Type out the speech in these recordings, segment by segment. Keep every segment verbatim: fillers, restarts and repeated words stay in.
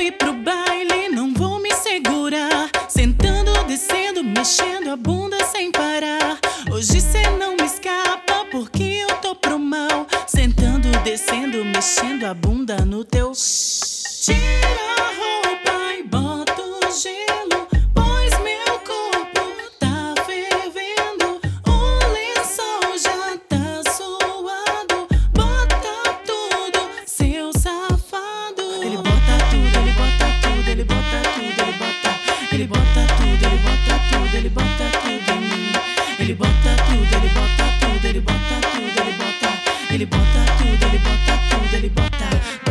ir pro baile, não vou me segurar. Sentando, descendo, mexendo a bunda sem parar. Hoje cê não me escapa porque eu tô pro mal. Sentando, descendo, mexendo a bunda no teu. Tira a roupa e bota o gelo, pois meu corpo tá fervendo. O lençol já tá suado. Bota tudo, seu safado. Ele bota tudo, ele bota tudo, ele bota tudo, ele bota. Ele bota tudo, ele bota tudo, ele bota tudo em mim. Ele bota tudo, ele bota tudo, ele bota tudo, ele bota. Ele bota tudo, ele bota tudo, ele bota.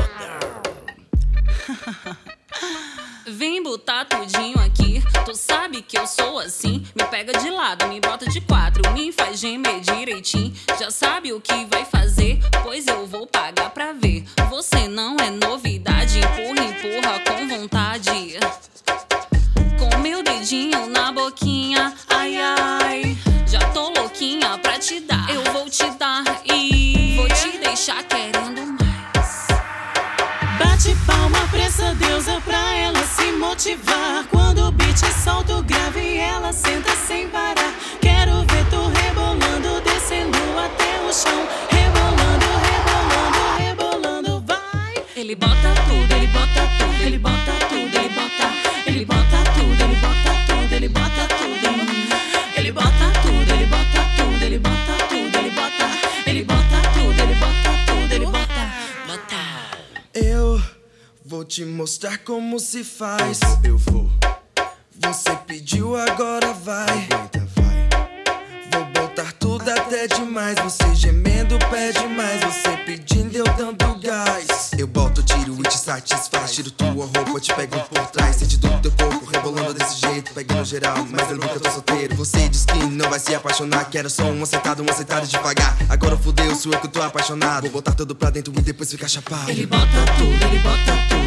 Vem botar tudinho aqui, tu sabe que eu sou assim. Me pega de lado, me bota de quatro, me faz gemer direitinho. Já sabe o que vai fazer, pois eu vou pagar pra ver. Você não é novidade, empurra, empurra com vontade. Com meu dedinho na boquinha, ai ai. Já tô louquinha pra te dar, eu vou te dar e vou te deixar querendo mais. Bate palma pra essa deusa pra ela se motivar. Quando o beat solta o grave, ela senta sem parar. Quero ver tu rebolando, descendo até o chão. Rebolando, rebolando, rebolando, vai. Ele bota tudo, ele bota tudo, Ele bota tudo, ele bota. Ele bota tudo, ele bota tudo, ele bota tudo em mim. Ele bota tudo, ele bota tudo, ele bota tudo, ele bota. Ele bota tudo, ele bota tudo, ele bota. Bota. Eu vou te mostrar como se faz. Eu vou. Você pediu, agora vai. Aguenta, vai. Vou botar tudo até demais. Você gemendo pede mais. Você pedindo, eu dando gás. Eu boto, tiro e te satisfaz. Tiro tua roupa, te pego por trás. Sente do teu corpo rebolando desse jeito. Pegando geral, mas eu nunca tô solteiro. Você diz que não vai se apaixonar. Quero só um acertado, um acertado devagar. Agora fudeu, sou eu que tô apaixonado. Vou botar tudo pra dentro e depois ficar chapado. Ele bota tudo, ele bota tudo.